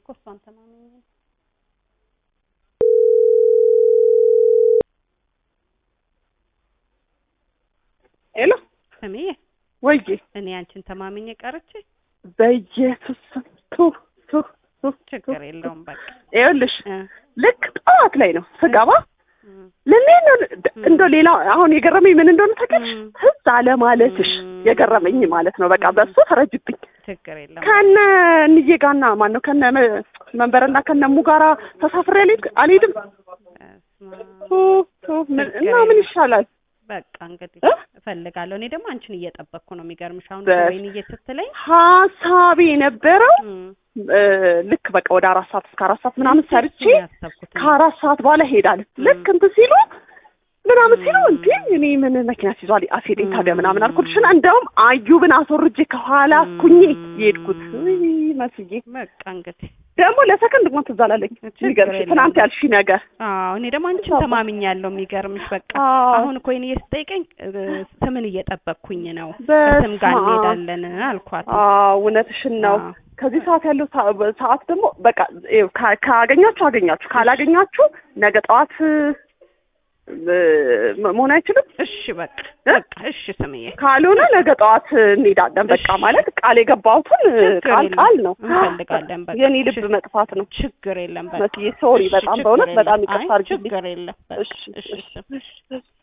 እኮ እሷን ተማመኝ ነው። ሄሎ ሰሚዬ ወይ እኔ አንቺን ተማመኝ ቀርቼ በኢየሱስ ችግር የለውም በቃ ይኸውልሽ ልክ ጠዋት ላይ ነው ስገባ ለኔ ነው እንደው ሌላ አሁን የገረመኝ ምን እንደሆነ ታውቂያለሽ? ህዝ አለ ማለትሽ የገረመኝ ማለት ነው። በቃ በሱ ተረጅብኝ። ችግር የለም ከነ እንዬ ጋርና ማን ነው ከነ መንበርና ከነሙ ጋራ ተሳፍሬ አልሄድም። ምን ይሻላል? በቃ እንግዲህ እፈልጋለሁ። እኔ ደግሞ አንቺን እየጠበቅኩ ነው። የሚገርምሽ አሁን ወይንዬ ስትለኝ ሀሳቤ የነበረው ልክ በቃ ወደ 4 ሰዓት እስከ 4 ሰዓት ምናምን ሰርቼ ከ4 ሰዓት በኋላ ሄዳለሁ። ልክ እንትን ሲሉ ምናምን ሲሉ እንዴ እኔ ምን መኪና ሲዟል አፌዴ ታዲያ ምናምን አልኩልሽና እንደውም አዩብን አስወርጄ ከኋላ ኩኝ የሄድኩት መስዬ በቃ እንግዲህ ደግሞ ለሰከንድ እንኳን ትዝ አላለኝ። የሚገርምሽ ትናንት ያልሽ ነገር እኔ ደግሞ አንቺን ተማምኛለሁ። የሚገርምሽ በቃ አሁን እኮ እኔ ስጠይቀኝ ስምን እየጠበቅኩኝ ነው ስም ጋር እንሄዳለን አልኳት። እውነትሽን ነው። ከዚህ ሰዓት ያለው ሰዓት ደግሞ በቃ ካገኛችሁ ካላገኛችሁ ነገ ጠዋት መሆን አይችልም። እሺ በቃ እሺ ስምዬ ካልሆነ ነገ ጠዋት እንሄዳለን። በቃ ማለት ቃል የገባሁትን ቃል ነው እንፈልጋለን። በቃ የኔ ልብ መጥፋት ነው። ችግር የለም በቃ ሶሪ በጣም በእውነት በጣም ይቅርታ አድርጊልኝ። ችግር የለም። እሺ